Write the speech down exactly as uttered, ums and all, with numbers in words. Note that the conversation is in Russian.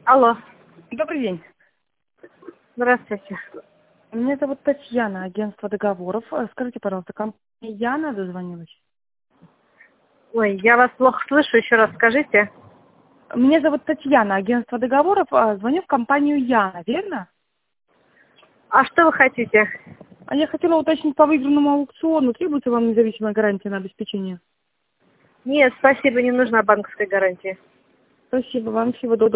Алло, Добрый день. здравствуйте. Меня зовут Татьяна, агентство договоров. Э, Скажите, пожалуйста, компания Яна дозвонилась? Ой, я вас плохо слышу, еще раз скажите. Меня зовут Татьяна, агентство договоров. а, Звоню в компанию Яна, верно? А что вы хотите? А я хотела уточнить по выигранному аукциону. Требуется вам независимая гарантия на обеспечение? Нет, спасибо, не нужна банковская гарантия. Спасибо вам. Всего доброго.